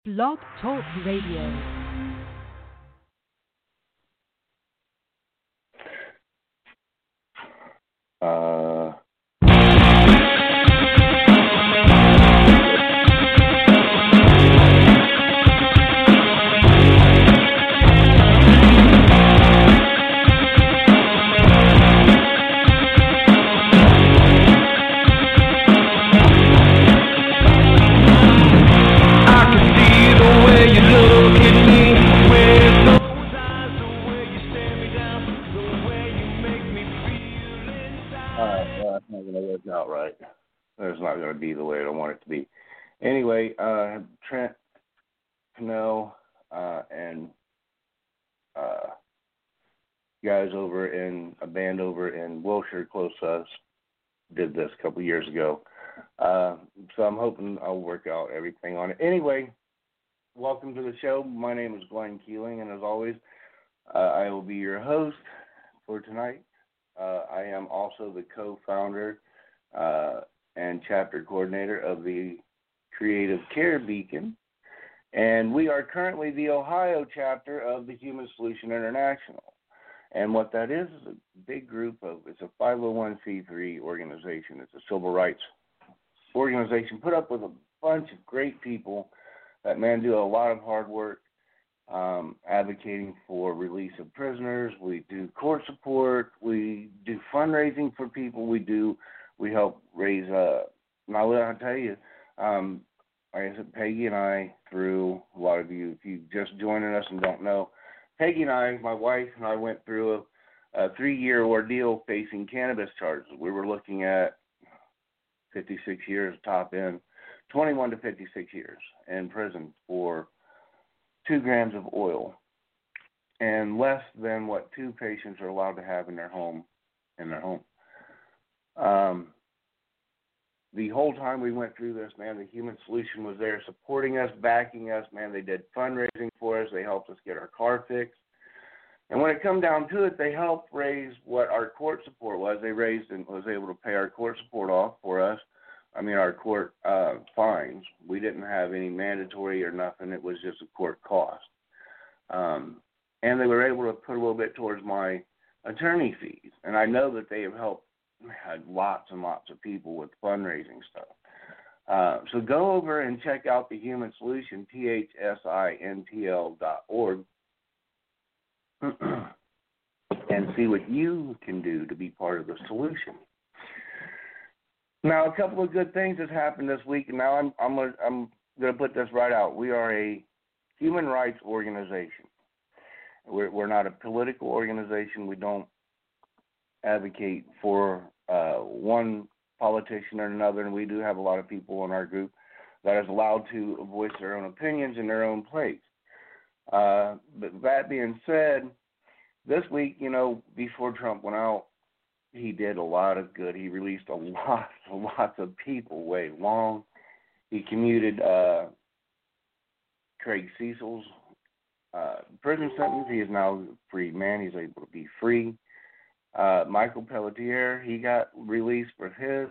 Blog Talk Radio. Uh, that's not going to work out right. It's not going to be the way I want it to be. Anyway, Trent Cannell and guys over in a band over in Wilshire, close to us, did this a couple years ago. So I'm hoping I'll work out everything on it. Anyway, welcome to the show. My name is Glenn Keeling, and as always, I will be your host for tonight. I am also the co-founder and chapter coordinator of the Creative Care Beacon, and we are currently the Ohio chapter of the Human Solution International. And what that is a big group of, it's a 501c3 organization. It's a civil rights organization put up with a bunch of great people that, man, do a lot of hard work advocating for release of prisoners. We do court support. We do fundraising for people. We help raise, now I'll tell you, like I said, Peggy and I, through a lot of you, if you just joining us and don't know, Peggy and I, my wife and I, went through a 3-year ordeal facing cannabis charges. We were looking at 56 years top end, 21 to 56 years in prison for 2 grams of oil and less than what 2 patients are allowed to have in their home. The whole time we went through this, man, the Human Solution was there supporting us, backing us. Man, they did fundraising for us. They helped us get our car fixed. And when it come down to it, they helped raise what our court support was. They raised and was able to pay our court support off for us. I mean, our court fines. We didn't have any mandatory or nothing. It was just a court cost. And they were able to put a little bit towards my attorney fees. And I know that they have helped had lots and lots of people with fundraising stuff. So go over and check out the Human Solution, thsintl.org, and see what you can do to be part of the solution. Now, a couple of good things has happened this week, and now I'm going to put this right out. We are a human rights organization. We're not a political organization. We don't advocate for one politician or another, and we do have a lot of people in our group that is allowed to voice their own opinions in their own place. But that being said, this week, before Trump went out, he did a lot of good. He released lots of people way long. He commuted Craig Cecil's prison sentence. He is now a free man. He's able to be free. Michael Pelletier, he got released for his.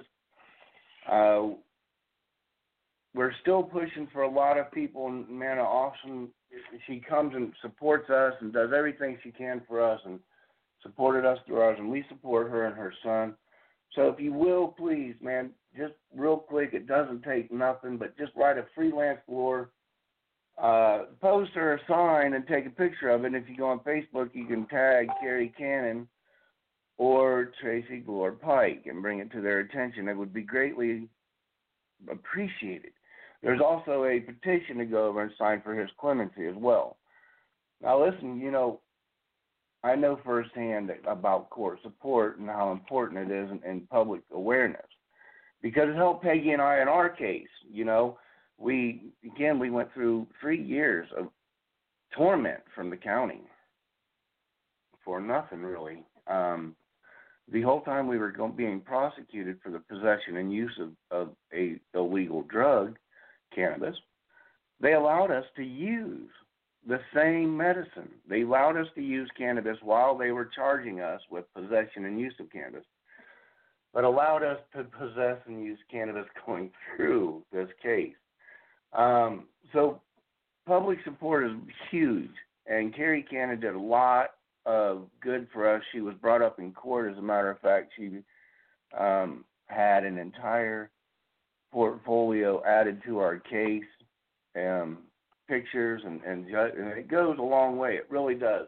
We're still pushing for a lot of people, and man, awesome. She comes and supports us and does everything she can for us and supported us through ours, and we support her and her son. So if you will, please, man, just real quick, it doesn't take nothing, but just write a freelance Glore, post her a sign and take a picture of it. And if you go on Facebook, you can tag Carrie Cannon or Tracy Glore Pike and bring it to their attention. It would be greatly appreciated. There's also a petition to go over and sign for his clemency as well. Now listen, I know firsthand about court support and how important it is in public awareness, because it helped Peggy and I in our case. We went through 3 years of torment from the county for nothing really. The whole time we were being prosecuted for the possession and use of a illegal drug, cannabis, they allowed us to use the same medicine. They allowed us to use cannabis while they were charging us with possession and use of cannabis, but allowed us to possess and use cannabis going through this case. So public support is huge, and Carrie Cannon did a lot of good for us. She was brought up in court. As a matter of fact, she had an entire portfolio added to our case, pictures, and it goes a long way. It really does.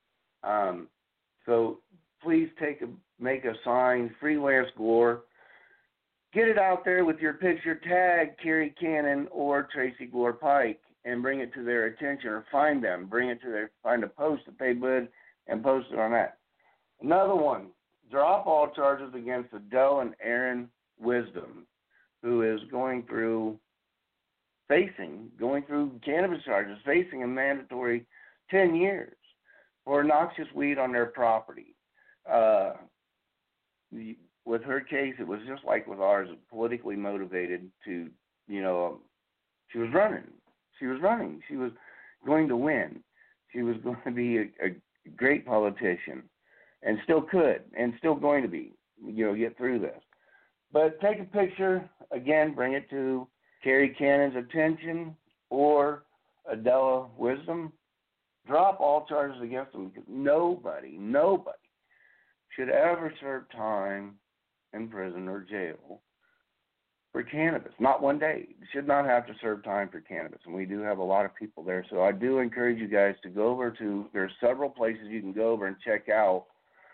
So please make a sign, Freelance Glore. Get it out there with your picture, tag Carrie Cannon or Tracy Glore Pike, and bring it to their attention, or find them. Find a post that they would and post it on that. Another one, drop all charges against Adele and Aaron Wisdom, who is going through cannabis charges, facing a mandatory 10 years for noxious weed on their property. With her case, it was just like with ours, politically motivated to, she was running. She was going to win. She was going to be a great politician, and still could, and still going to be, get through this. But take a picture, again, bring it to Carrie Cannon's attention or Adela Wisdom. Drop all charges against them, because nobody should ever serve time in prison or jail for cannabis. Not one day. You should not have to serve time for cannabis, and we do have a lot of people there. So I do encourage you guys to go over to, there's several places you can go over and check out.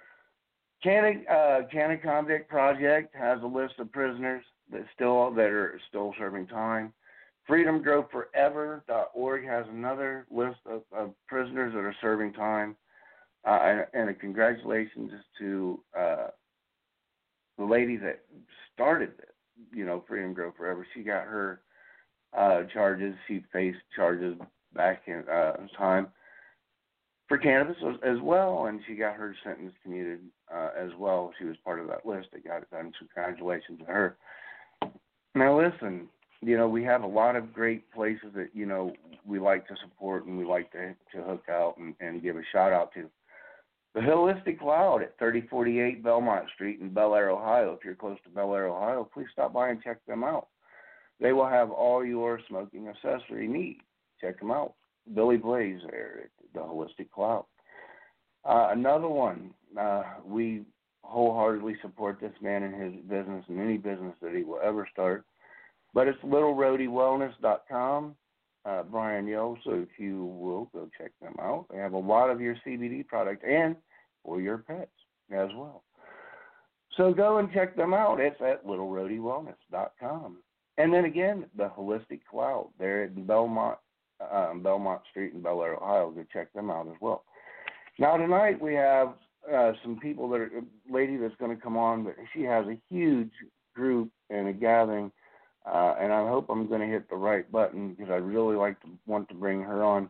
Canada Convict Project has a list of prisoners that are still serving time. FreedomGrowForever.org has another list of prisoners that are serving time. And a congratulations to the lady that started it, Freedom Grow Forever. She got her charges. She faced charges back in time for cannabis as well, and she got her sentence commuted as well. She was part of that list that got it done. So congratulations to her. Now listen, we have a lot of great places that, we like to support and we like to hook out and give a shout out to. The Holistic Cloud at 3048 Belmont Street in Bel Air, Ohio. If you're close to Bel Air, Ohio, please stop by and check them out. They will have all your smoking accessory needs. Check them out. Billy Blaze there at the Holistic Cloud. Another one, we wholeheartedly support this man in his business and any business that he will ever start. But it's LittleRoadiewellness.com. Brian Yo, so if you will, go check them out. They have a lot of your CBD product and for your pets as well. So go and check them out. It's at LittleRoadiewellness.com. And then again, the Holistic Cloud. They're at Belmont Street in Bel Air, Ohio. Go check them out as well. Now tonight we have some people a lady that's going to come on, but she has a huge group and a gathering. And I hope I'm going to hit the right button, because I really want to bring her on.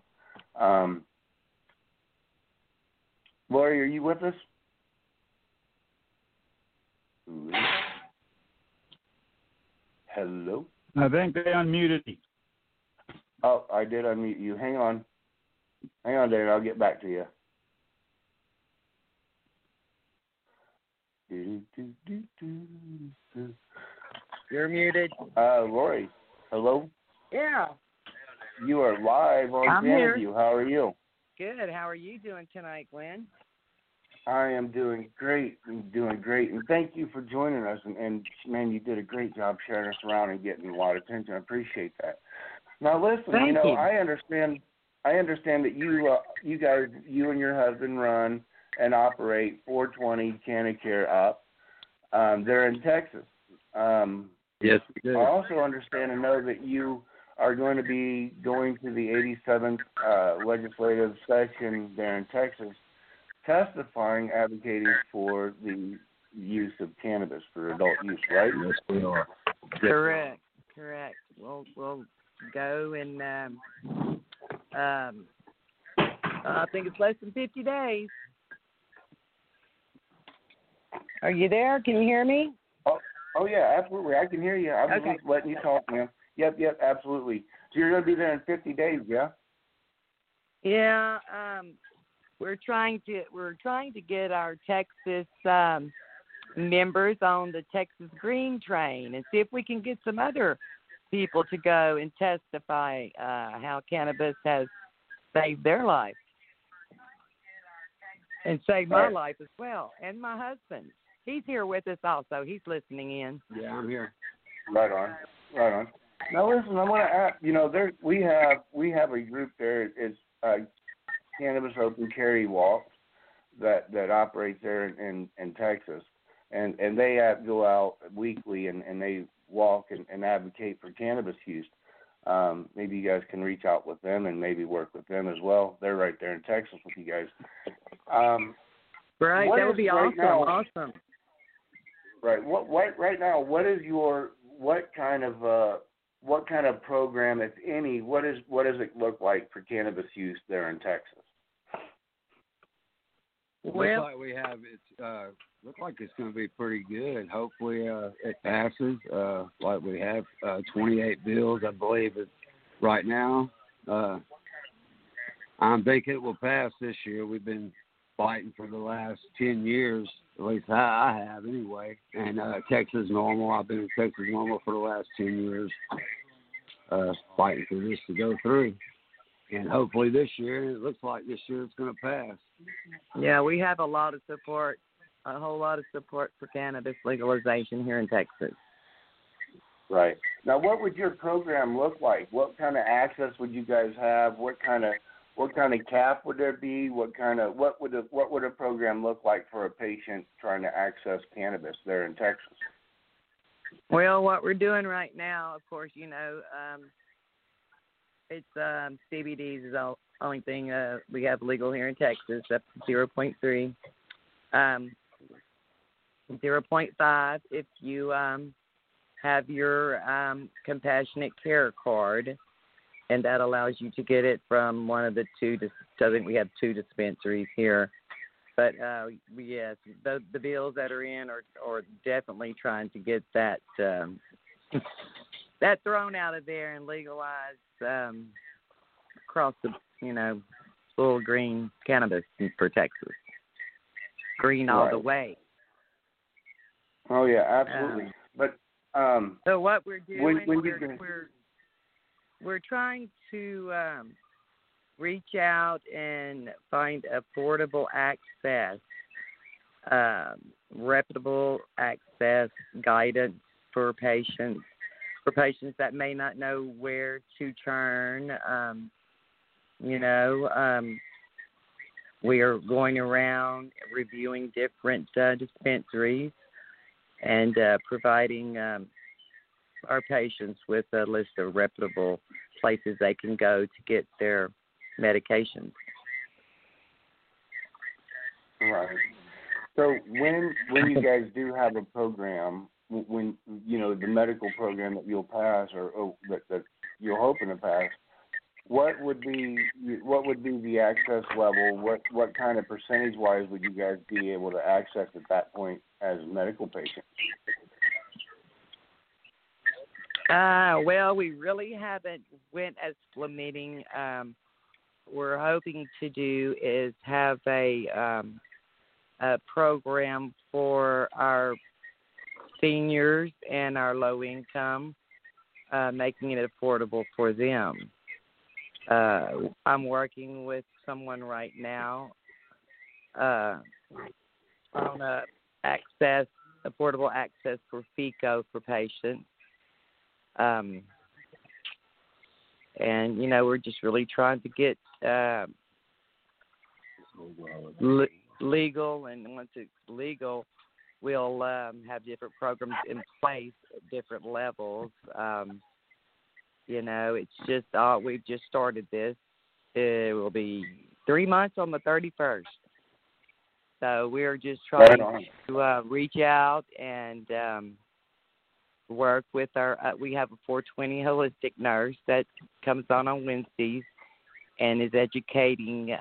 Lori, are you with us? Hello? I think they unmuted me. Oh, I did unmute you. Hang on, David. I'll get back to you. You're muted. Lori, hello? Yeah. You are live on I'm the here. interview. How are you? Good. How are you doing tonight, Glenn? I am doing great. And thank you for joining us. And man, you did a great job sharing us around and getting a lot of attention. I appreciate that. Now, listen, Thank you. I understand that you guys, you and your husband run and operate 420 Canacare Up. They're in Texas. Yes, we do. I also understand and know that you are going to be going to the 87th legislative session there in Texas, testifying, advocating for the use of cannabis for adult use, right? Yes, we are. Correct. We'll go and I think it's less than 50 days. Are you there? Can you hear me? Oh yeah, absolutely. I can hear you. I'm Okay. just letting you talk, man. Yep, absolutely. So you're going to be there in 50 days, yeah? Yeah. We're trying to get our Texas members on the Texas Green Train and see if we can get some other people to go and testify how cannabis has saved their life and saved my life as well, and my husband. He's here with us also. He's listening in. Yeah, I'm here. Right on. Now listen, I want to ask. We have a group there. It's Cannabis Open Carry Walk that operates there in Texas, and they go out weekly and they walk and advocate for cannabis use. Maybe you guys can reach out with them and maybe work with them as well. They're right there in Texas with you guys. Right, that would be awesome. Awesome. Right. Right now? What kind of program, if any, what does it look like for cannabis use there in Texas? Well, looks like it's going to be pretty good. Hopefully, it passes. Like we have 28 bills, I believe, right now. I'm thinking it will pass this year. We've been fighting for the last 10 years, at least I have anyway. And Texas Normal, I've been in Texas Normal for the last 10 years, fighting for this to go through. And hopefully this year, it looks like this year it's going to pass. Yeah, we have a lot of support, a whole lot of support for cannabis legalization here in Texas. Right. Now, what would your program look like? What kind of access would you guys have? What kind of cap would there be? What would a program look like for a patient trying to access cannabis there in Texas? Well, what we're doing right now, of course, it's CBDs is the only thing we have legal here in Texas, up to 0.3. 0.5 if you have your compassionate care card, and that allows you to get it from one of the two. I think we have two dispensaries here. But yes, the bills that are in are definitely trying to get that that thrown out of there and legalized across the full green cannabis for Texas. Green all the way. Oh yeah, absolutely. But so what we're doing, we're we're trying to reach out and find affordable access, reputable access guidance for patients that may not know where to turn. We are going around reviewing different dispensaries and providing our patients with a list of reputable places they can go to get their medications. Right. So when you guys do have a program, when the medical program that you'll pass or that you're hoping to pass, what would be the access level? What kind of percentage wise would you guys be able to access at that point as medical patients? Well, we really haven't went as full meeting. We're hoping to do is have a program for our seniors and our low income, making it affordable for them. I'm working with someone right now on affordable access for FECO for patients. And we're just really trying to get legal, and once it's legal, we'll have different programs in place at different levels. It's just we've just started this. It will be 3 months on the 31st. So we're just trying to reach out and work with our. We have a 420 holistic nurse that comes on Wednesdays and is educating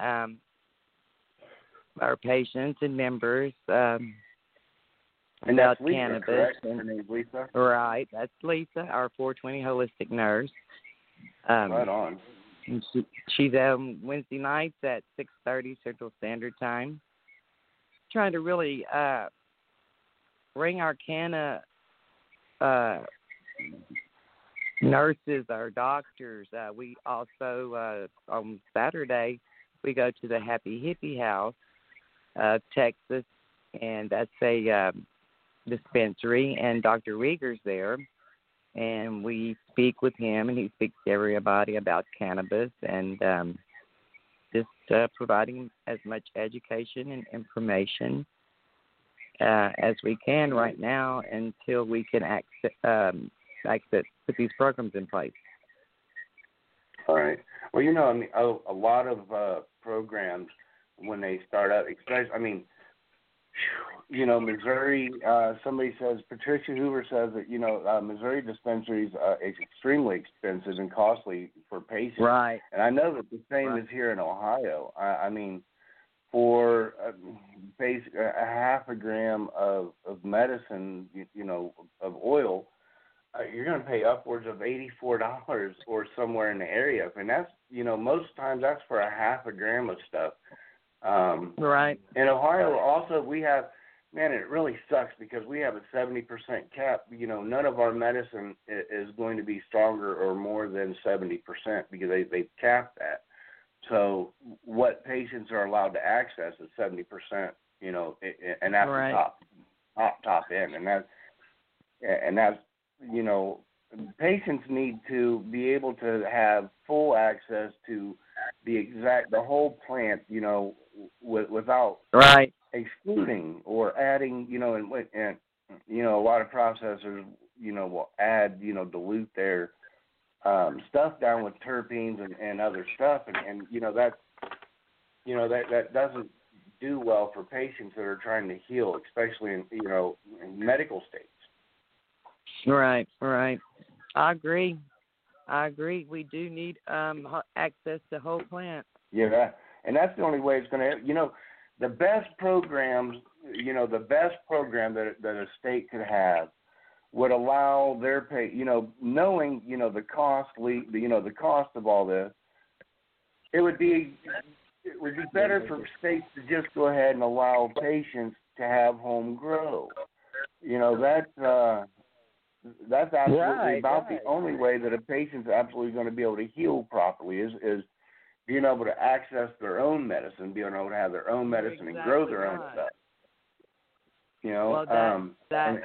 our patients and members and about that's Lisa, cannabis. Correct? Her name's Lisa. Right, that's Lisa, our 420 holistic nurse. Right on. And she's Wednesday nights at 6:30 Central Standard Time. Trying to really bring our nurses, our doctors. We also, on Saturday, we go to the Happy Hippie House of Texas, and that's a dispensary, and Dr. Rieger's there, and we speak with him, and he speaks to everybody about cannabis, and just providing as much education and information as we can right now until we can put these programs in place. All right. Well, you know, I mean, a lot of programs when they start out, especially, I mean, you know, Missouri. Somebody says, Patricia Hoover says that, you know, Missouri dispensaries is extremely expensive and costly for patients. Right. And I know that the same is here in Ohio. I mean, for a half a gram of medicine, you know, of oil, you're going to pay upwards of $84 or somewhere in the area. And that's, you know, most times that's for a half a gram of stuff. Right. In Ohio, also, we have, man, it really sucks because we have a 70% cap. You know, none of our medicine is going to be stronger or more than 70% because they've capped that. So what patients are allowed to access is 70%, you know, and that's right. the top end. And that's, you know, patients need to be able to have full access to the whole plant, you know, without right. excluding or adding, you know, and you know, a lot of processors, you know, will add, you know, dilute their stuff down with terpenes and other stuff, and you know that doesn't do well for patients that are trying to heal, especially in, you know, in medical states. Right. I agree. We do need access to whole plant. Yeah, and that's the only way it's going to. You know, the best programs. You know, the best program that a state could have would allow their you know, knowing, you know, the cost of all this. It would be better for states to just go ahead and allow patients to have home grow. You know, that's absolutely the only way that a patient's absolutely going to be able to heal properly is being able to access their own medicine, being able to have their own medicine and grow their own stuff. You know, well,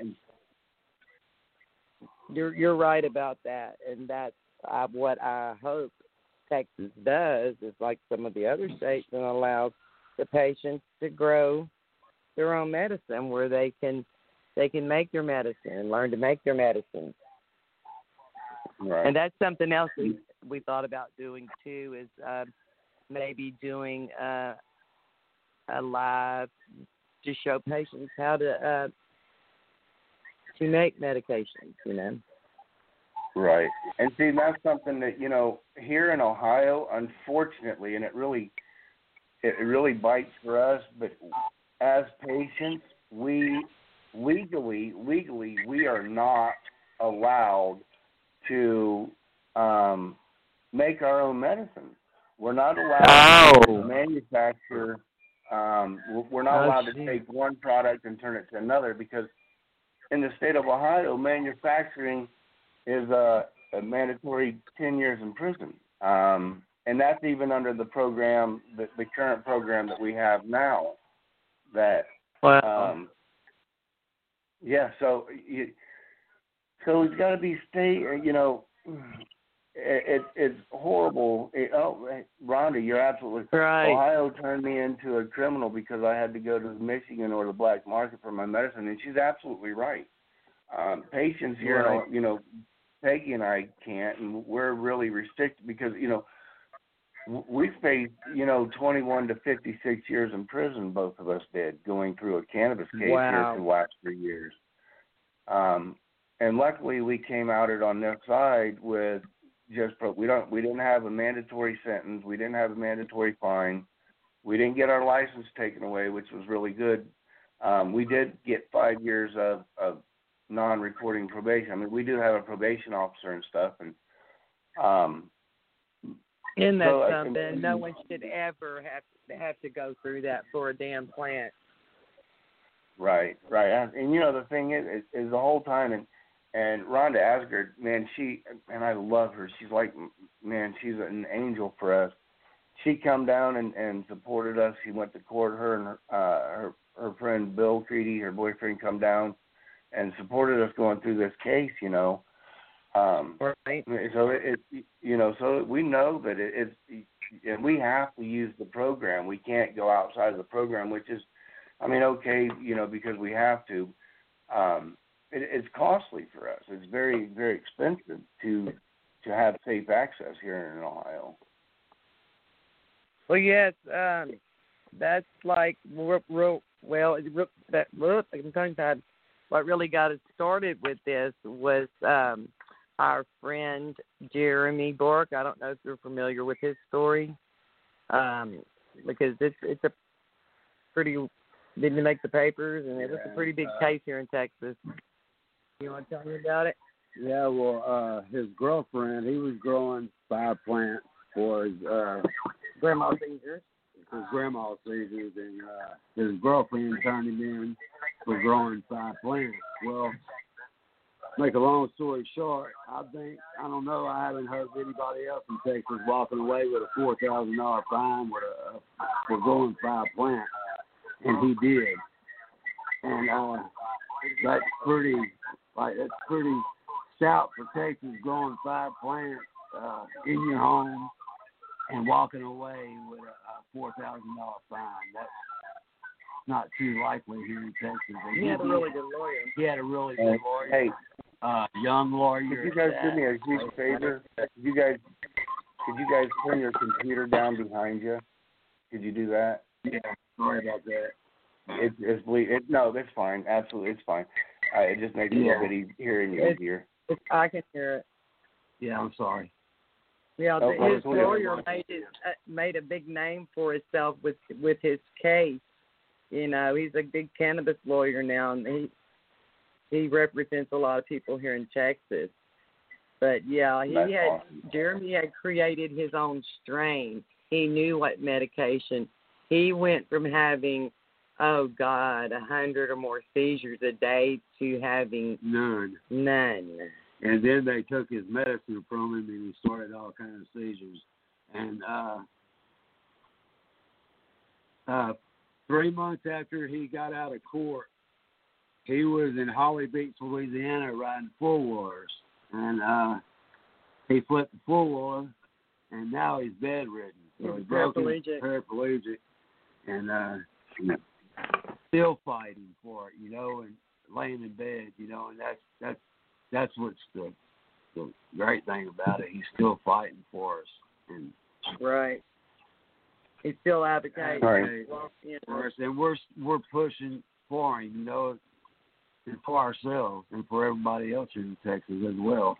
you're right about that, and that's what I hope Texas does, is like some of the other states, and allows the patients to grow their own medicine, where they can make their medicine and learn to make their medicine. Right. And that's something else we thought about doing too, is maybe doing a live to show patients how to make medications, you know. Right. And see, that's something that, you know, here in Ohio, unfortunately, and it really bites for us, but as patients, we legally we are not allowed to make our own medicine. We're not allowed to manufacture. We're not allowed to take one product and turn it to another, because in the state of Ohio, manufacturing is a mandatory 10 years in prison. And that's even under the program, the current program that we have now. That so it's got to be state. You know, it's horrible. Rhonda, you're absolutely right. Ohio turned me into a criminal because I had to go to Michigan or the black market for my medicine, and she's absolutely right. Patients here, right. You know, Peggy and I can't, and we're really restricted because, you know, we faced, you know, 21 to 56 years in prison, both of us did, going through a cannabis case here for the last 3 years. And luckily we came out it on this side with we didn't have a mandatory sentence, we didn't have a mandatory fine, we didn't get our license taken away, which was really good. We did get 5 years of non-reporting probation. I mean, we do have a probation officer and stuff, and isn't that something? No one should ever have to go through that for a damn plant. Right. And you know, the thing is the whole time, And Rhonda Asgard, man, I love her. She's like, man, she's an angel for us. She come down and supported us. She went to court. Her and her friend Bill Creedy, her boyfriend, come down and supported us going through this case. Right. So so we know that it's, and we have to use the program. We can't go outside of the program, which is, okay, because we have to. It's costly for us. It's very, very expensive to have safe access here in Ohio. Well, yes, that's like I'm talking about what really got us started with this was our friend Jeremy Bork. I don't know if you're familiar with his story, because it's a pretty, didn't make the papers, and it was a pretty big case here in Texas. You want to tell me about it? Yeah, well, his girlfriend, he was growing 5 plants for his Grandma's seizures. And his girlfriend turned him in for growing 5 plants. Well, make a long story short, I don't know, I haven't heard of anybody else in Texas walking away with a $4,000 fine for growing 5 plants, and he did. And that's pretty stout for Texas, growing 5 plants in your home and walking away with a $4,000 fine. That's not too likely here in Texas. He had a really good lawyer. Hey, young lawyer. Could you guys do me a huge favor? Could you guys turn your computer down behind you? Could you do that? Yeah, sorry about that. No, that's fine. Absolutely, it's fine. It just makes it a little bit hearing you easier. I can hear it. Yeah, I'm sorry. Yeah, his lawyer made a big name for himself with his case. He's a big cannabis lawyer now, and he represents a lot of people here in Texas. But yeah, Jeremy had created his own strain. He knew what medication. He went from having 100 or more seizures a day to having none. And then they took his medicine from him, and he started all kinds of seizures. And 3 months after he got out of court, he was in Holly Beach, Louisiana, riding 4-wheelers. And he flipped the 4-wheeler, and now he's bedridden. So he's paraplegic, and still fighting for it, and laying in bed, and that's what's the great thing about it. He's still fighting for us, and right. He's still advocating for us, and we're pushing for him, and for ourselves, and for everybody else in Texas as well,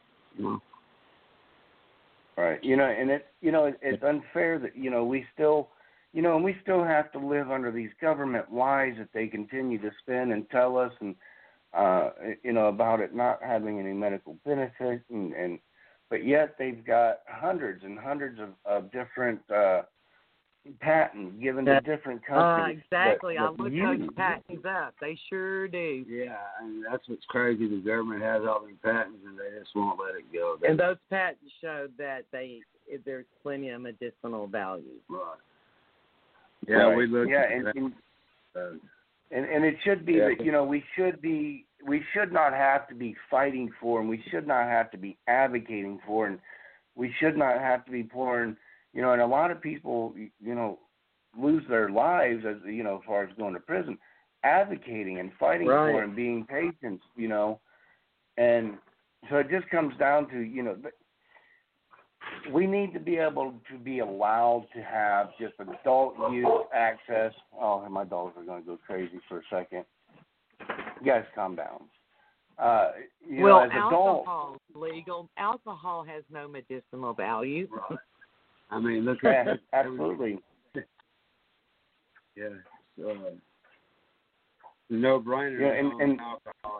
Right. And it's unfair that we still. And we still have to live under these government lies that they continue to spin and tell us, and about it not having any medical benefit, but yet they've got hundreds and hundreds of different patents given to different companies. Exactly. I looked those patents up. They sure do. Yeah, and that's what's crazy. The government has all these patents, and they just won't let it go. And those patents show that there's plenty of medicinal value. Right. Yeah, right. We looked at that. And it should be that we should not have to be fighting for, and we should not have to be advocating for, and we should not have to be pouring, and a lot of people lose their lives as far as going to prison, advocating and fighting for and being patient, and so it just comes down to we need to be able to be allowed to have just adult use access. Oh, and my dogs are going to go crazy for a second. You guys calm down. As alcohol is legal. Alcohol has no medicinal value. Right. I mean, look at it. Absolutely. Yeah. So, no-brainer. Yeah, and alcohol.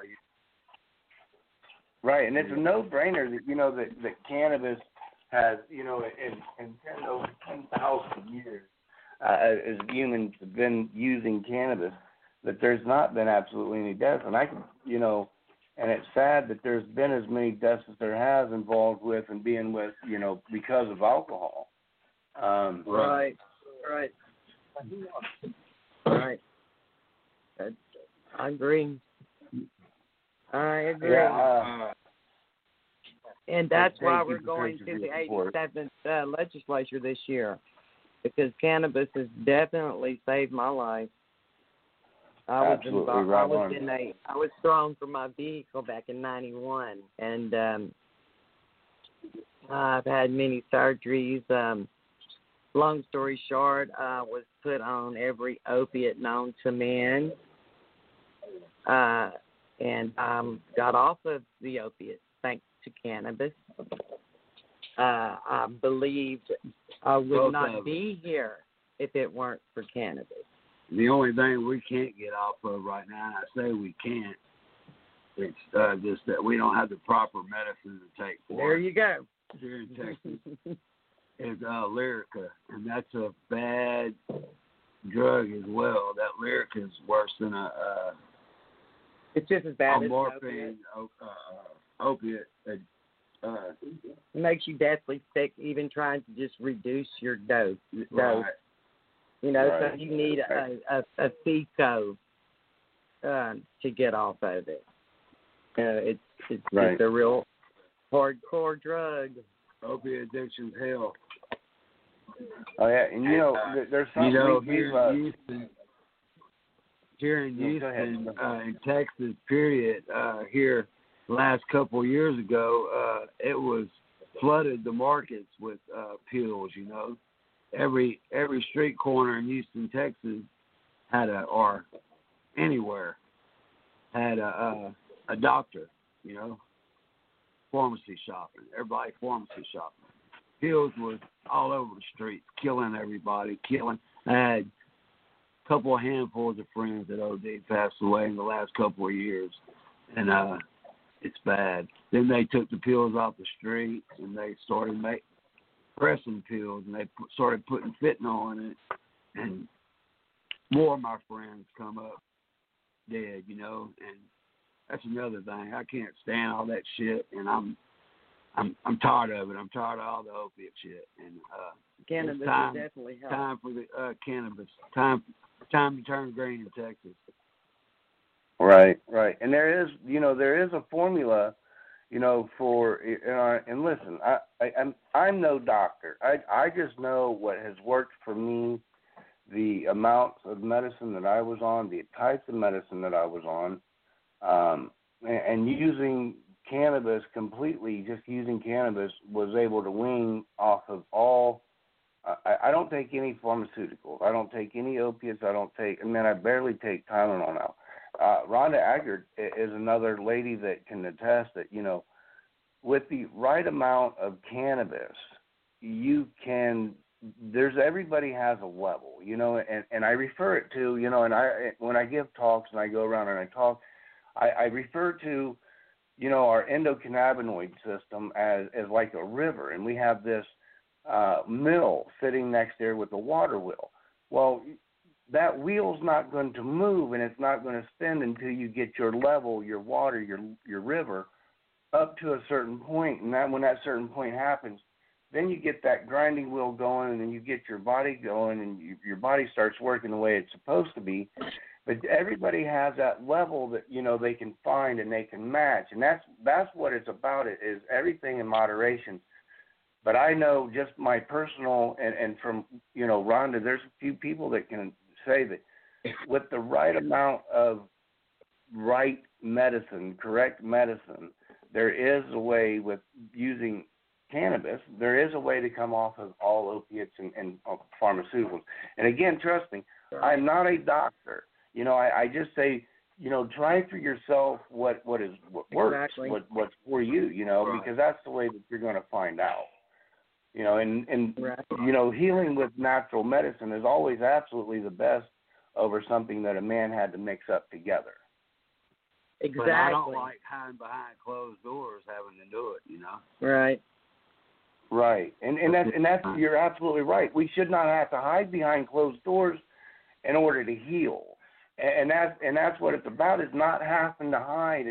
Right, and it's a no-brainer that that cannabis has, over 10,000 years, as humans have been using cannabis, that there's not been absolutely any deaths. And I can, And it's sad that there's been as many deaths as there has involved with and being with, because of alcohol. Right. I agree. Yeah, and that's why thank you we're for going to your the support. 87th legislature this year, because cannabis has definitely saved my life. I was Absolutely involved. right I was strong for my vehicle back in '91, and I've had many surgeries. Long story short, I was put on every opiate known to man, and got off of the opiates thanks to cannabis. I believed I would not be here if it weren't for cannabis. The only thing we can't get off of right now, and I say we can't, it's just that we don't have the proper medicine to take for There it. you go. Here in Texas is Lyrica, and that's a bad drug as well. That Lyrica is worse than it's just as bad as morphine opiate. It makes you deathly sick even trying to just reduce your dose. Right. So you need a CICO to get off of it. It's just a real hardcore drug. Opiate addiction's hell. Oh yeah, and there's something here in Houston, in Texas, period. Here, last couple of years ago, it was flooded the markets with pills. Every street corner in Houston, Texas, or anywhere had a doctor. Pharmacy shopping. Everybody pharmacy shopping. Pills was all over the streets, killing everybody, I had a couple of handfuls of friends that OD passed away in the last couple of years, and it's bad. Then they took the pills off the street, and they started pressing pills, and they started putting fentanyl in it, and more of my friends come up dead, and that's another thing. I can't stand all that shit, and I'm tired of it. I'm tired of all the opiate shit. And cannabis will definitely help. Time for the cannabis. Time to turn green in Texas. Right. And there is a formula, for and listen, I'm no doctor. I just know what has worked for me, the amounts of medicine that I was on, the types of medicine that I was on. And using cannabis completely, just using cannabis, was able to wean off of all. I don't take any pharmaceuticals. I don't take any opiates. I barely take Tylenol now. Rhonda Aggard is another lady that can attest that, with the right amount of cannabis, everybody has a level, and I refer it to, when I give talks and I go around and I talk, I refer to, our endocannabinoid system as like a river, and we have this mill sitting next there with a water wheel. Well, that wheel's not going to move, and it's not going to spin until you get your level, your water, your river, up to a certain point. And when that certain point happens, then you get that grinding wheel going, and then you get your body going, and your body starts working the way it's supposed to be. But everybody has that level that, they can find and they can match. And that's what it's about. It is everything in moderation. But I know just my personal, and from, Rhonda, there's a few people that can say that with the right amount of right medicine, correct medicine, there is a way with using cannabis, there is a way to come off of all opiates and pharmaceuticals. And again, trust me, I'm not a doctor. I just say, try for yourself what works, Exactly. what's for you, because that's the way that you're going to find out. And right. Healing with natural medicine is always absolutely the best over something that a man had to mix up together. Exactly. But I don't like hiding behind closed doors having to do it, Right. Right. And that's you're absolutely right. We should not have to hide behind closed doors in order to heal. And that's what it's about, is not having to hide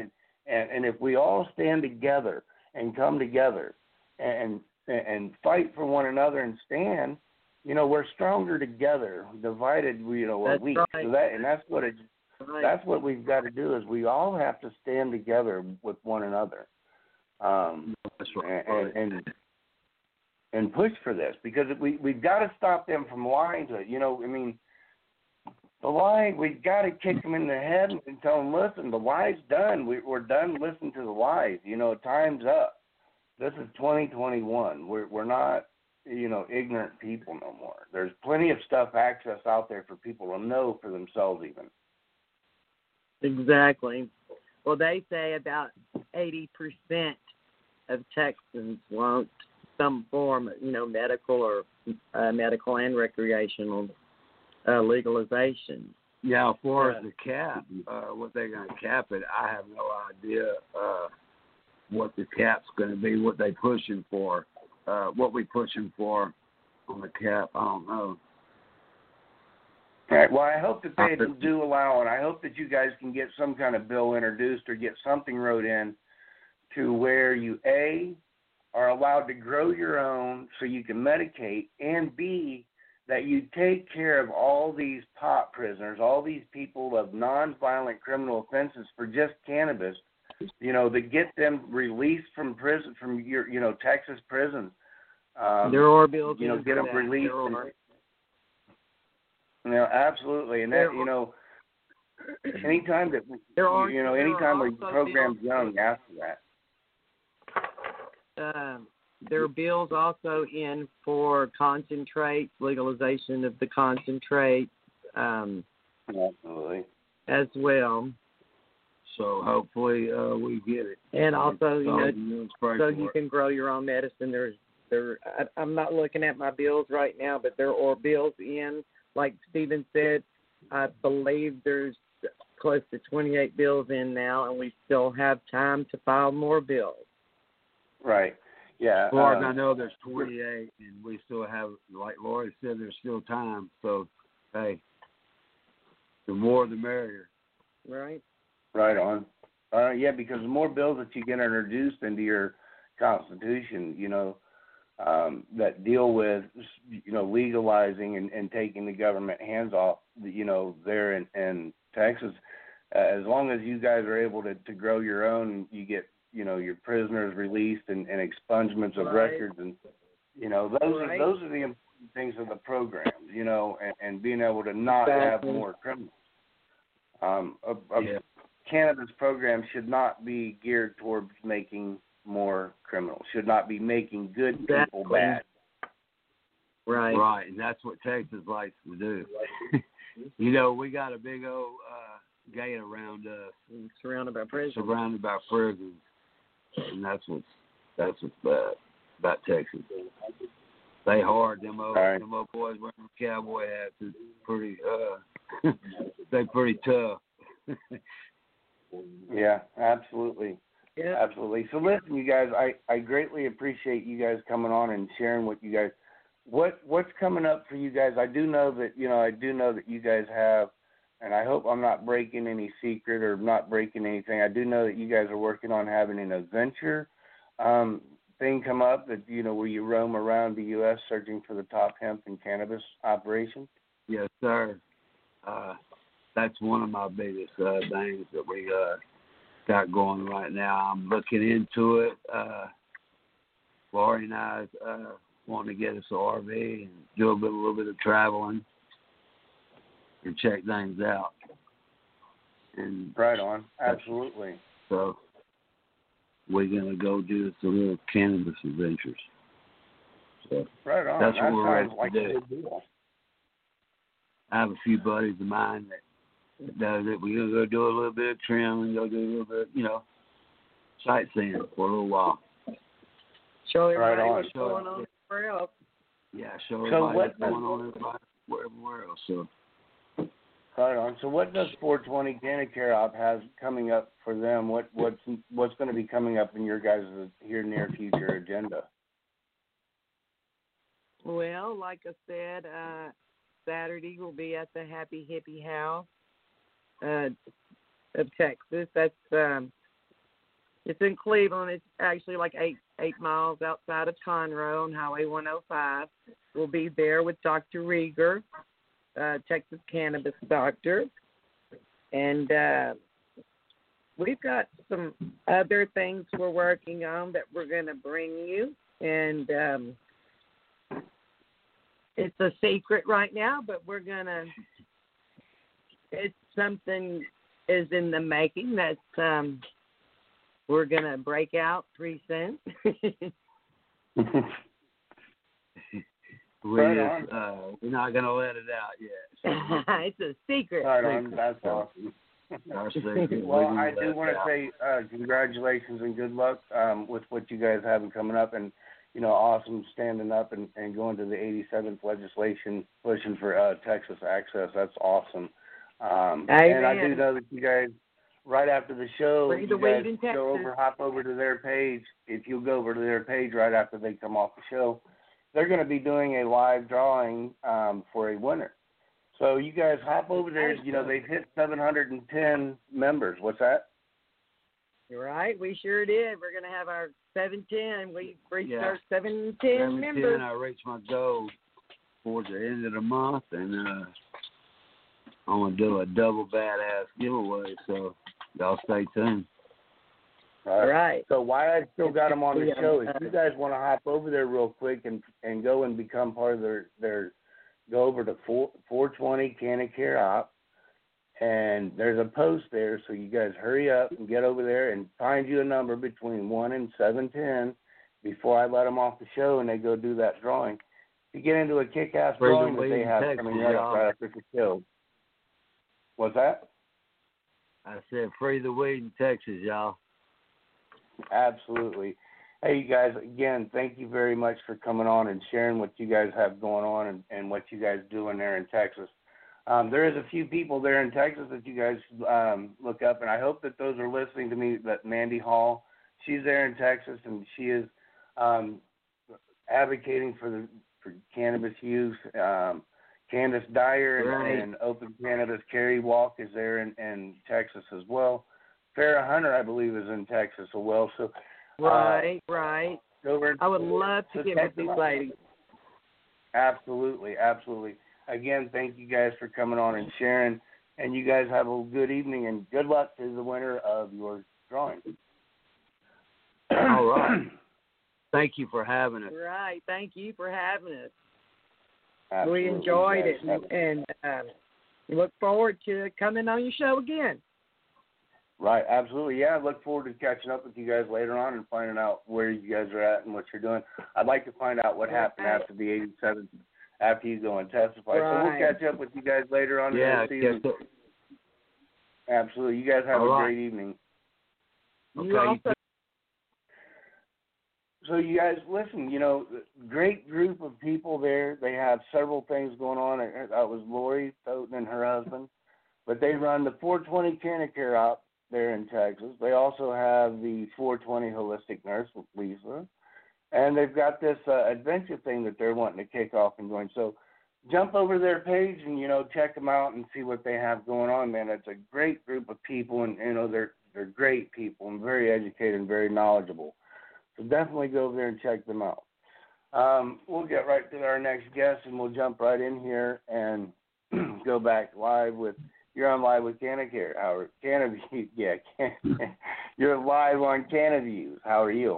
And if we all stand together and come together and fight for one another and stand, we're stronger together. Divided, we're weak. Right. So that's what we've got to do, is we all have to stand together with one another. That's right. And push for this, because we've got to stop them from lying to it. The lie, we've got to kick them in the head and tell them, listen, the lie's done. We're done listening to the lies. Time's up. This is 2021. We're not, ignorant people no more. There's plenty of access out there for people to know for themselves even. Exactly. Well, they say about 80% of Texans want some form of, medical or medical and recreational legalization. Yeah, as far as the cap, what they're going to cap it, I have no idea what the cap's going to be, what they pushing for, what we pushing for on the cap. I don't know. All right. Well, I hope that they do allow, and I hope that you guys can get some kind of bill introduced or get something wrote in to where you, A, are allowed to grow your own so you can medicate, and B, that you take care of all these pot prisoners, all these people of nonviolent criminal offenses for just cannabis, that get them released from prison, from your, Texas prisons. There are bills. Get them released. Absolutely. And that, anytime that, anytime we program young after that. There are bills also in for concentrates, legalization of the concentrates, absolutely, as well. So hopefully we get it. And also, so you can grow your own medicine. I'm not looking at my bills right now, but there are bills in, like Stephen said, I believe there's close to 28 bills in now, and we still have time to file more bills. Right. Yeah. As far as I know, there's 28, and we still have, like Lori said, there's still time. So, hey, the more the merrier. Right. Right on. Yeah, because the more bills that you get introduced into your Constitution, that deal with, legalizing and taking the government hands off, there in Texas, as long as you guys are able to grow your own, you get, your prisoners released and expungements of records, and those are the important things of the programs, and being able to not have more criminals. Cannabis program should not be geared towards making more criminals. Should not be making good people bad. Right, and that's what Texas likes to do. We got a big old gate around us, surrounded by prisons. And that's what's bad about Texas. They hard, them old boys wearing cowboy hats is pretty they pretty tough. Yeah, absolutely. Yeah. Absolutely. So listen, you guys, I greatly appreciate you guys coming on and sharing what you guys what's coming up for you guys. I do know that you guys have, and I hope I'm not breaking any secret or not breaking anything. I do know that you guys are working on having an adventure thing come up that, where you roam around the U.S. searching for the top hemp and cannabis operations. Yes, sir. That's one of my biggest things that we got going right now. I'm looking into it. Lori and I want to get us an RV and do a little bit of traveling and check things out. And right on, absolutely. So we're gonna go do some little cannabis adventures. So right on. That's that what we're sounds like to do. A good deal. I have a few buddies of mine that does it. We're gonna go do a little bit of trim and go do a little bit, sightseeing for a little while. Show everybody right on. what's going on everywhere else. Yeah, show everybody what's going on everywhere else. So. Right on. So what does 420 Canacare Op have coming up for them? What's going to be coming up in your guys' here near future agenda? Well, like I said, Saturday will be at the Happy Hippie House of Texas. That's It's in Cleveland. It's actually like eight miles outside of Conroe on Highway 105. We'll be there with Dr. Rieger, Texas cannabis doctor. And we've got some other things we're working on that we're going to bring you. And it's a secret right now, but it's something is in the making that we're going to break out pretty soon. We're not going to let it out yet. It's a secret. Right on. That's awesome. Well, I do want to say congratulations and good luck with what you guys have coming up, and awesome standing up and going to the 87th legislation, pushing for Texas access. That's awesome. And I do know that you guys, right after the show, you guys hop over to their page. If you go over to their page right after they come off the show, they're going to be doing a live drawing for a winner. So you guys hop over there. They've hit 710 members. What's that? You're right. We sure did. We're going to have our 710. We reached our 710 members. I reached my goal towards the end of the month, and I'm going to do a double badass giveaway. So y'all stay tuned. All right. So why I still got them on the show is you guys want to hop over there real quick and go and become part of their go over to 420 Canacare Op, and there's a post there, so you guys hurry up and get over there and find you a number between 1 and 710 before I let them off the show and they go do that drawing. You get into a kick-ass drawing that they have coming right after the show. What's that? I said free the weed in Texas, y'all. Absolutely. Hey, you guys, again, thank you very much for coming on and sharing what you guys have going on and what you guys doing there in Texas. There is a few people there in Texas that you guys look up, and I hope that those are listening to me, that Mandy Hall, she's there in Texas, and she is advocating for cannabis use. Candace Dyer and Open Cannabis Carry Walk is there in Texas as well. Farrah Hunter, I believe, is in Texas as well. So, right. I would love to get with these ladies. Absolutely. Again, thank you guys for coming on and sharing. And you guys have a good evening and good luck to the winner of your drawing. All right. Thank you for having us. Right. Thank you for having us. Absolutely. We enjoyed it and look forward to coming on your show again. Right, absolutely. Yeah, I look forward to catching up with you guys later on and finding out where you guys are at and what you're doing. I'd like to find out what happened after the 87th, after you go and testify. So we'll catch up with you guys later on in the season. Absolutely. You guys have a great evening. Okay. So you guys, listen, great group of people there. They have several things going on. That was Lori Thoten and her husband. But they run the 420 Canacare Op there in Texas. They also have the 420 Holistic Nurse with Lisa. And they've got this adventure thing that they're wanting to kick off and going. So jump over their page and, check them out and see what they have going on, man. It's a great group of people, and, they're great people and very educated and very knowledgeable. So definitely go over there and check them out. We'll get right to our next guest, and we'll jump right in here and go back live with – you're on live with Canacare, Howard. CannaViews, yeah. You're live on CannaViews. How are you?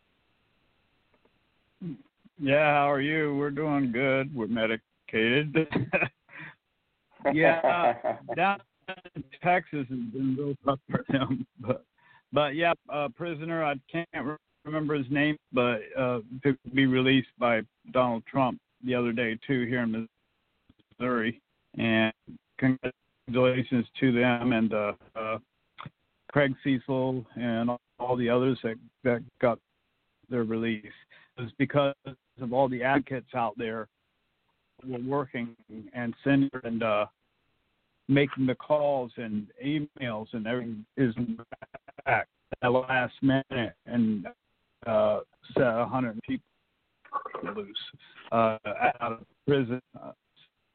Yeah, how are you? We're doing good. We're medicated. Down in Texas has been real tough for them. But yeah, prisoner, I can't remember his name, but to be released by Donald Trump the other day, too, here in Missouri. And congratulations to them and Craig Cecil and all the others that got their release. It was because of all the advocates out there who were working and sending and making the calls and emails and everything is back at the last minute and set 100 people loose out of prison.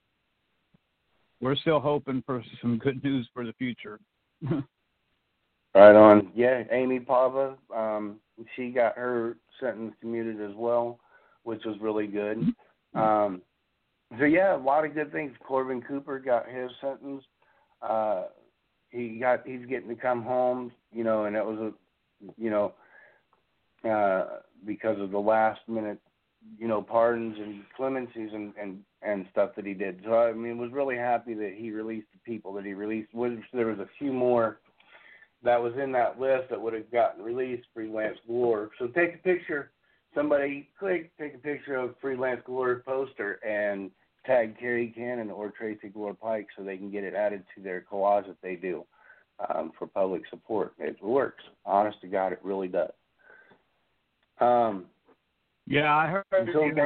We're still hoping for some good news for the future. Right on. Yeah, Amy Pava, she got her sentence commuted as well, which was really good. So yeah, a lot of good things. Corbin Cooper got his sentence. He's getting to come home, and that was because of the last minute, pardons and clemencies and stuff that he did. So I mean, was really happy that he released the people that he released. There was a few more that was in that list that would have gotten released, Freelance Galore. So take a picture. Somebody take a picture of Freelance Galore poster and tag Carrie Cannon or Tracy Galore Pike so they can get it added to their collage that they do for public support. It works. Honest to God, it really does. Yeah, I heard.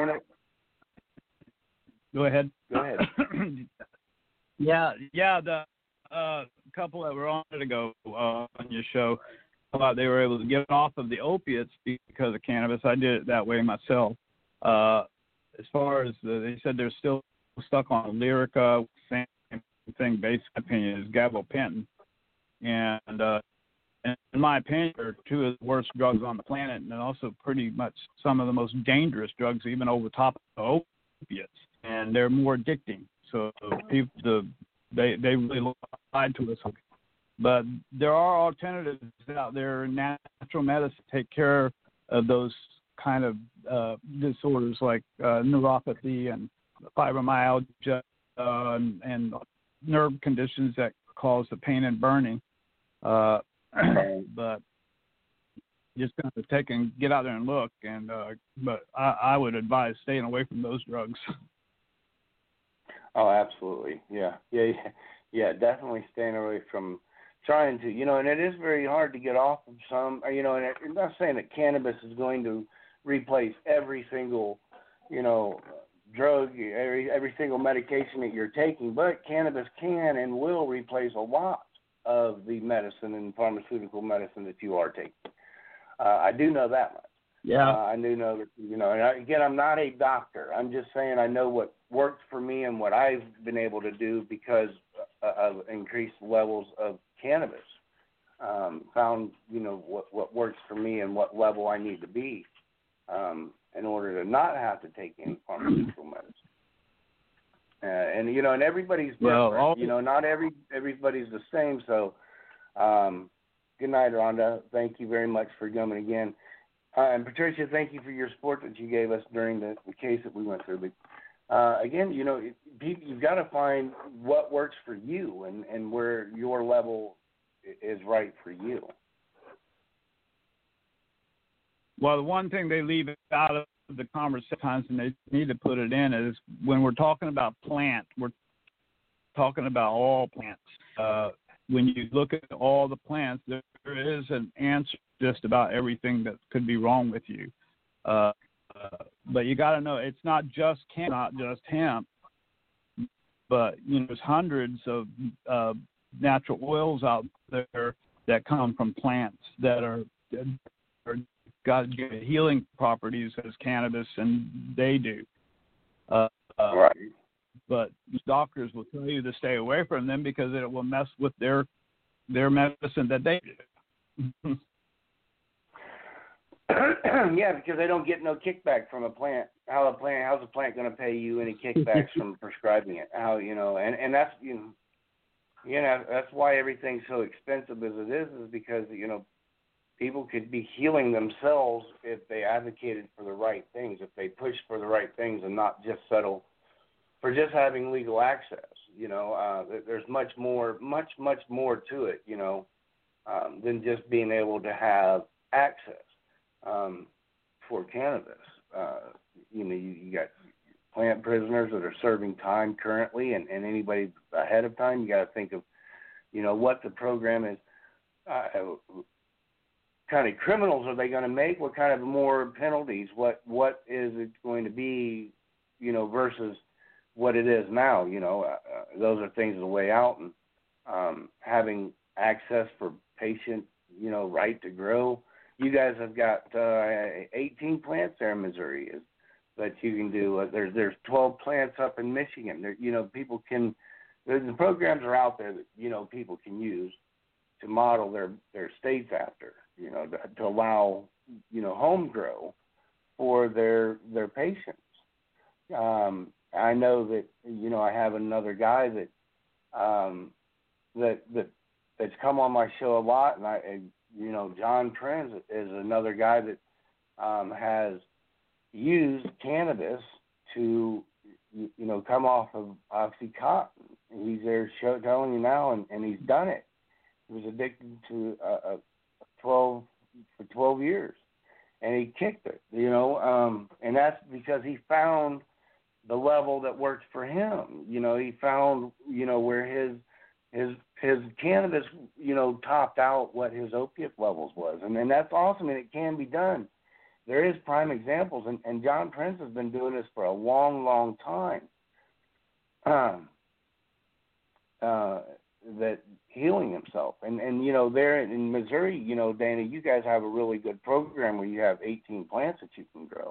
Go ahead. Go ahead. Yeah. The couple that were on it ago on your show about they were able to get off of the opiates because of cannabis. I did it that way myself. As far as they said they're still stuck on Lyrica, same thing, basic opinion, is gabapentin. And in my opinion, are two of the worst drugs on the planet, and also pretty much some of the most dangerous drugs, even over top of opiates. And they're more addicting. So people, they really lied to us. But there are alternatives out there in natural medicine to take care of those kind of disorders like neuropathy and fibromyalgia and nerve conditions that cause the pain and burning. But just going to take and get out there and look. And but I would advise staying away from those drugs. Oh, absolutely. Yeah. Definitely staying away from trying to, and it is very hard to get off of some, and I'm not saying that cannabis is going to replace every single, drug, every single medication that you're taking, but cannabis can and will replace a lot of the medicine and pharmaceutical medicine that you are taking. I do know that much. Yeah. I do know that, and again, I'm not a doctor. I'm just saying I know what worked for me and what I've been able to do because of increased levels of cannabis. Found, what works for me and what level I need to be in order to not have to take any pharmaceutical medicine. And everybody's different. Not everybody's the same. So, good night, Rhonda. Thank you very much for coming again. And Patricia, thank you for your support that you gave us during the case that we went through. But again, you've got to find what works for you and where your level is right for you. Well, the one thing they leave out of the conversation sometimes, and they need to put it in, is when we're talking about plant, we're talking about all plants. When you look at all the plants, there is an answer just about everything that could be wrong with you. But you got to know it's not just hemp, but there's hundreds of natural oils out there that come from plants that are got healing properties as cannabis, and they do. Right. But doctors will tell you to stay away from them because it will mess with their medicine that they do. Yeah, because they don't get no kickback from a plant. How's a plant going to pay you any kickbacks from prescribing it? And that's that's why everything's so expensive as it is because people could be healing themselves if they advocated for the right things, if they pushed for the right things and not just settle for just having legal access. There's much more to it, than just being able to have access for cannabis. You got plant prisoners that are serving time currently, and anybody ahead of time. You got to think of, what the program is. Kind of criminals are they going to make? What kind of more penalties? What is it going to be? Versus what it is now. Those are things that weigh out, and having access for patient, right to grow. You guys have got 18 plants there in Missouri that you can do. There's 12 plants up in Michigan. People can. The programs are out there that people can use. to model their states after, to allow, home grow for their patients. I know that, I have another guy that's come on my show a lot, and John Trends is another guy that has used cannabis to, come off of OxyContin. He's there telling you now, and he's done it. He was addicted to 12 years, and he kicked it, and that's because he found the level that worked for him. He found, where his cannabis, topped out what his opiate levels was, and that's awesome, and it can be done. There is prime examples, and John Prince has been doing this for a long, long time. That healing himself, and there in Missouri, Dana, you guys have a really good program where you have 18 plants that you can grow.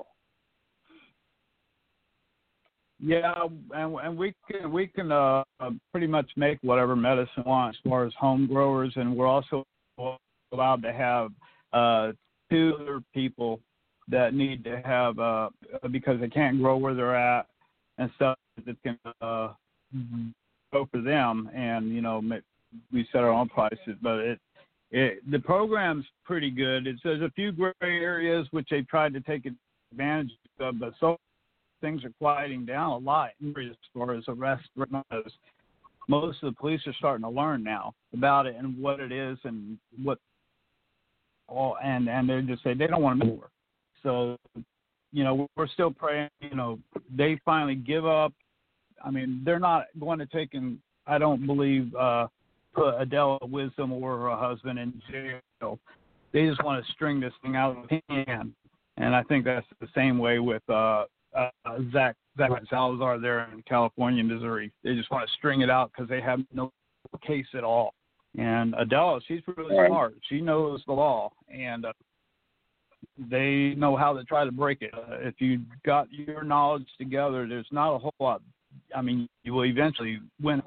Yeah, and we can pretty much make whatever medicine we want as far as home growers, and we're also allowed to have 2 other people that need to have because they can't grow where they're at and stuff that can go for them, and we set our own prices, but the program's pretty good. There's a few gray areas which they've tried to take advantage of, but so things are quieting down a lot as far as arrest. Most of the police are starting to learn now about it and what it is and what all, and they just say they don't want to more. So, we're still praying. They finally give up. I mean, they're not going to take and I don't believe put Adele Wisdom or her husband in jail. They just want to string this thing out of hand, and I think that's the same way with Zach Salazar there in California, Missouri. They just want to string it out because they have no case at all. And Adele, she's really smart. She knows the law, and they know how to try to break it. If you got your knowledge together, there's not a whole lot. I mean, you will eventually win.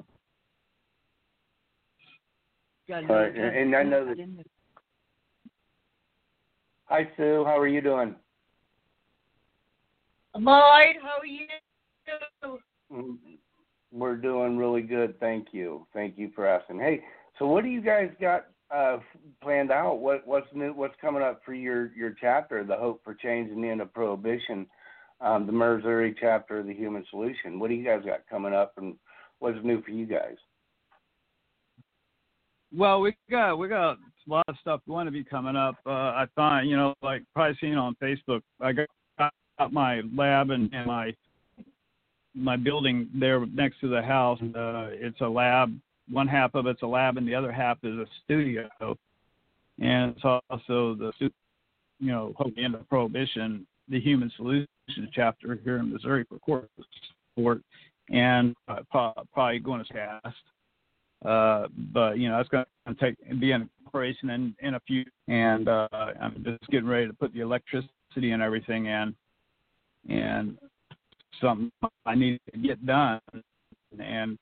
Right, and I know that. Hi, Sue. How are you doing? I'm all right. How are you? We're doing really good. Thank you. Thank you for asking. Hey, so what do you guys got planned out? What's new? What's coming up for your chapter, the Hope for Change and the End of Prohibition, the Missouri chapter of the Human Solution? What do you guys got coming up, and what's new for you guys? Well, we got a lot of stuff going to be coming up. I find, like probably seen on Facebook, I got my lab and my building there next to the house. It's a lab. One half of it's a lab, and the other half is a studio. And it's also the, Hope the End of Prohibition, the Human Solution chapter here in Missouri for court support, and probably going to cast. But it's going to be in operation in a few, and I'm just getting ready to put the electricity and everything in, and something I need to get done, and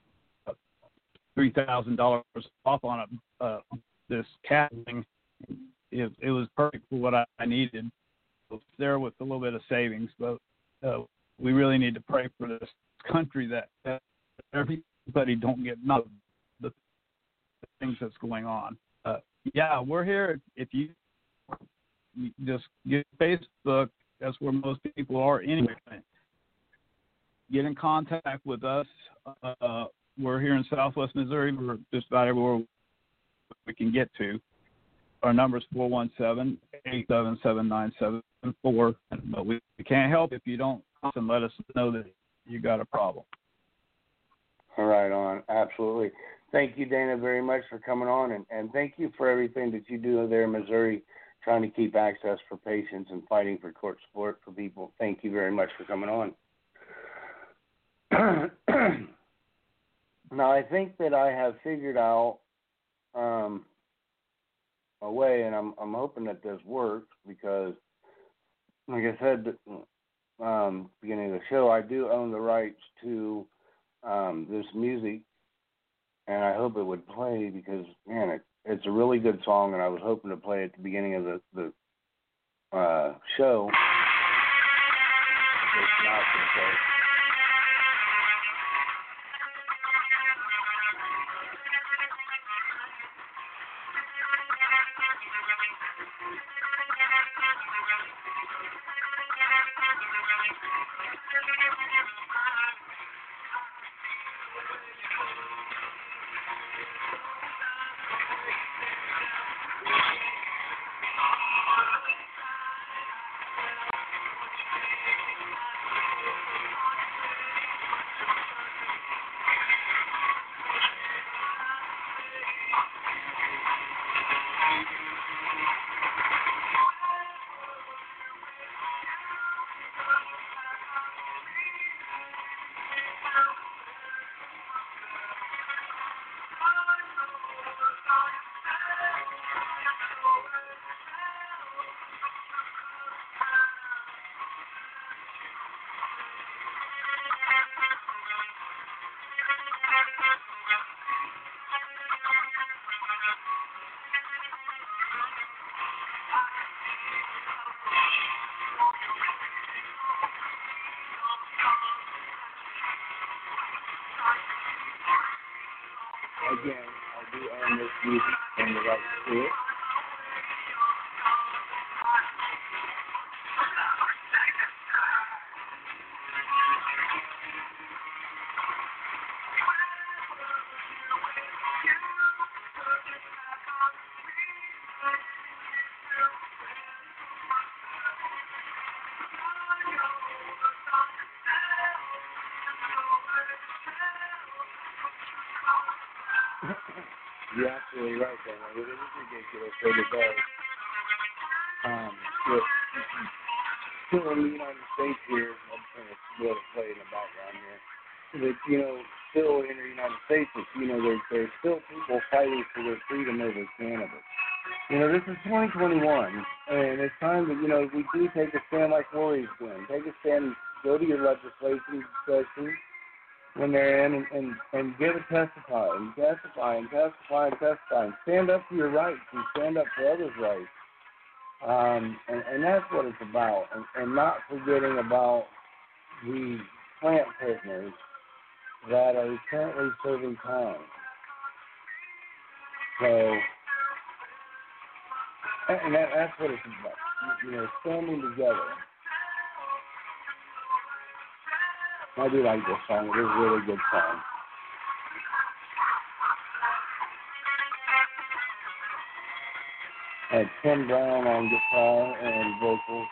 $3,000 off on this casting. It was perfect for what I needed. It was there with a little bit of savings, but we really need to pray for this country that everybody don't get none of the things that's going on. Yeah, we're here. If you just get Facebook, that's where most people are anyway. Get in contact with us. We're here in Southwest Missouri. We're just about everywhere we can get to. Our number is 417-877-9774. But we can't help if you don't and let us know that you got a problem. All right, on. Absolutely. Thank you, Dana, very much for coming on, and thank you for everything that you do there in Missouri, trying to keep access for patients and fighting for court support for people. Thank you very much for coming on. Now, I think that I have figured out a way, and I'm hoping that this works because, like I said, beginning of the show, I do own the rights to this music, and I hope it would play because, man, it's a really good song, and I was hoping to play it at the beginning of the show. It's not going to play. Again, I do own this music and the right to it. You're absolutely right, though. It is ridiculous that it does. Still in the United States here, I'm going to be able to play in the background here. That, still in the United States, there's still people fighting for their freedom over cannabis. This is 2021, and it's time that, we do take a stand like Lori's doing. Take a stand, go to your legislation session when they're in and get a testify and stand up for your rights and stand up for others' rights. And that's what it's about, and not forgetting about the plant prisoners that are currently serving time. So, and that's what it's about, standing together. I do like this song. It is a really good song. Tim Brown on guitar and vocals.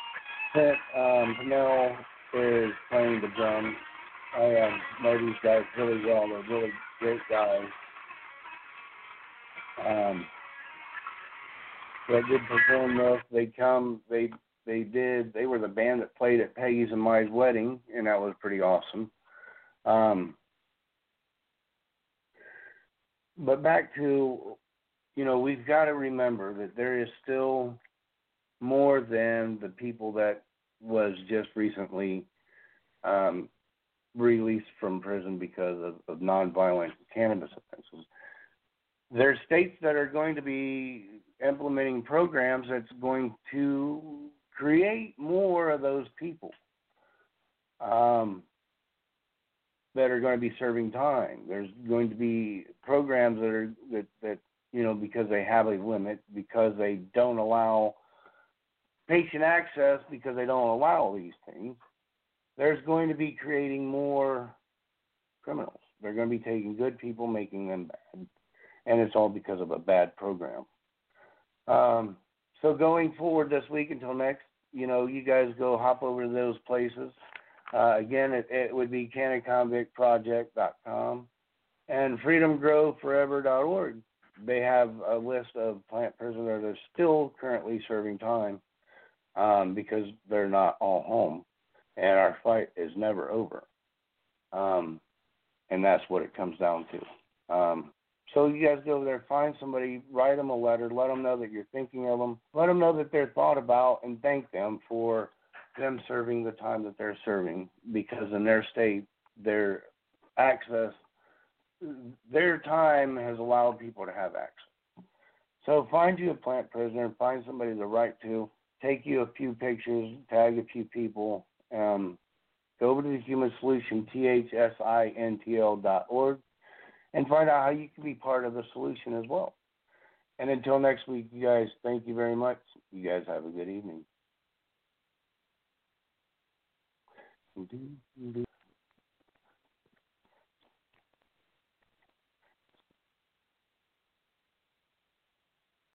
Pamela is playing the drums. I know these guys really well. They're really great guys. They did perform this. They were the band that played at Peggy's and my wedding, and that was pretty awesome. But back to, we've got to remember that there is still more than the people that was just recently released from prison because of nonviolent cannabis offenses. There's states that are going to be implementing programs that's going to create more of those people that are going to be serving time. There's going to be programs that because they have a limit, because they don't allow patient access, because they don't allow these things. There's going to be creating more criminals. They're going to be taking good people, making them bad, and it's all because of a bad program. So going forward this week until next, you guys go hop over to those places. Again, it would be CanadaConvictProject.com and FreedomGrowForever.org. They have a list of plant prisoners that are still currently serving time because they're not all home, and our fight is never over. And that's what it comes down to. So you guys go over there, find somebody, write them a letter, let them know that you're thinking of them, let them know that they're thought about, and thank them for them serving the time that they're serving, because in their state, their access, their time has allowed people to have access. So find you a plant prisoner, find somebody to write to, take you a few pictures, tag a few people. Go over to the Human Solution, thsintl.org, and find out how you can be part of the solution as well. And until next week, you guys, thank you very much. You guys have a good evening.